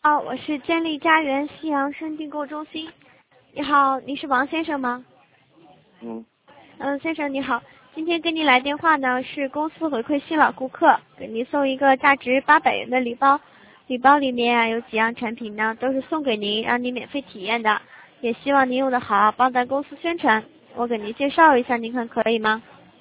好，我是建立家园西洋参订购中心。你好，你是王先生吗？先生你好，今天给你来电话呢是公司回馈新老顾客，给您送一个价值800元的礼包。礼包里面啊有几样产品呢，都是送给您，让您免费体验的，也希望您用得好，帮咱公司宣传。我给您介绍一下，您看可以吗？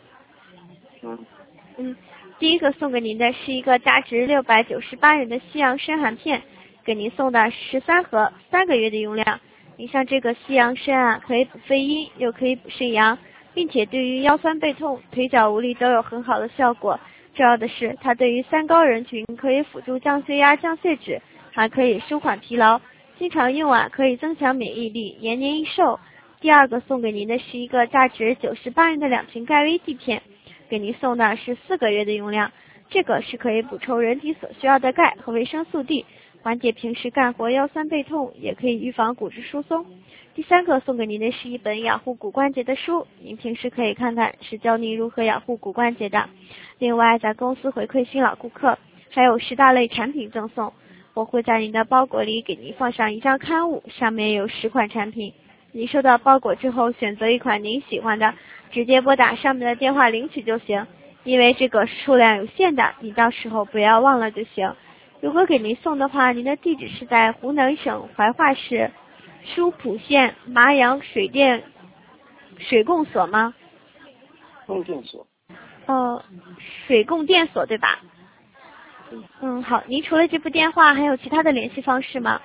第一个送给您的是一个价值698元的西洋参含片，给您送的13盒，3个月的用量。你像这个西洋参啊，可以补肺阴，又可以补肾阳，并且对于腰酸背痛、腿脚无力都有很好的效果。重要的是，它对于三高人群可以辅助降血压、降血脂，还可以舒缓疲劳。经常用啊，可以增强免疫力，延年益寿。第二个送给您的是一个价值98元的2瓶钙 VD 片，给您送的是4个月的用量。这个是可以补充人体所需要的钙和维生素 D， 缓解平时干活腰酸背痛，也可以预防骨质疏松。第三个送给您的是一本养护骨关节的书，您平时可以看看，是教您如何养护骨关节的。另外，咱公司回馈新老顾客，还有10大类产品赠送。我会在您的包裹里给您放上一张刊物，上面有10款产品。您收到包裹之后，选择一款您喜欢的，直接拨打上面的电话领取就行。因为这个数量有限的，你到时候不要忘了就行。如果给您送的话，您的地址是在湖南省怀化市舒浦县麻阳水供所吗？ 供电所。 水供电所对吧？好，您除了这部电话还有其他的联系方式吗？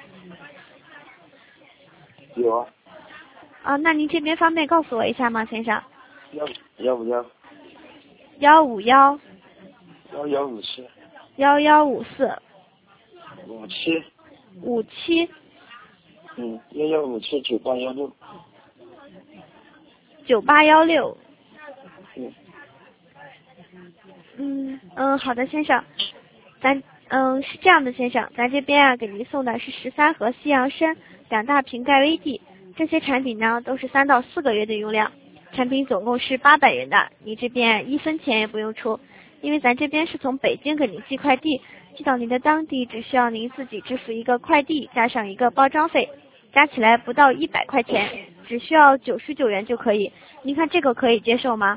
有啊。 那您这边方便告诉我一下吗，先生 151 151 1154 1154 57 1157 9816 9816。好的，先生，是这样的，先生，咱这边啊给您送的是13盒西洋参，2大瓶钙 VD， 这些产品呢都是3到4个月的用量，产品总共是800元的，你这边1分钱也不用出，因为咱这边是从北京给您寄快递，寄到您的当地只需要您自己支付一个快递加上一个包装费，加起来不到100块钱，只需要99元就可以。您看这个可以接受吗？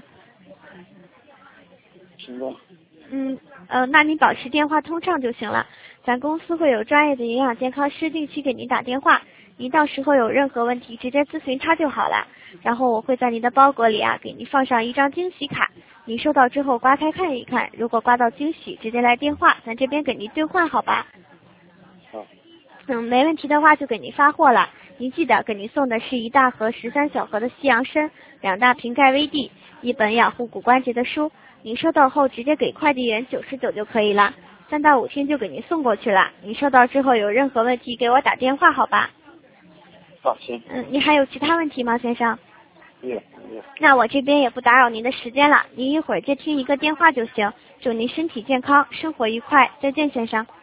行吧。 那您保持电话通畅就行了。咱公司会有专业的营养健康师定期给您打电话，您到时候有任何问题直接咨询他就好了。然后我会在您的包裹里啊给您放上一张惊喜卡，您收到之后刮开看一看，如果刮到惊喜直接来电话，咱这边给您兑换好吧？ 好。 没问题的话就给您发货了。您记得给您送的是1大盒13小盒的西洋参，2大瓶钙 VD， 1本养护骨关节的书。您收到后直接给快递员99就可以了，3到5天就给您送过去了。您收到之后有任何问题给我打电话好吧？ 好，行。 您还有其他问题吗，先生？ 没有。 那我这边也不打扰您的时间了，您一会儿接听一个电话就行。祝您身体健康，生活愉快，再见，先生。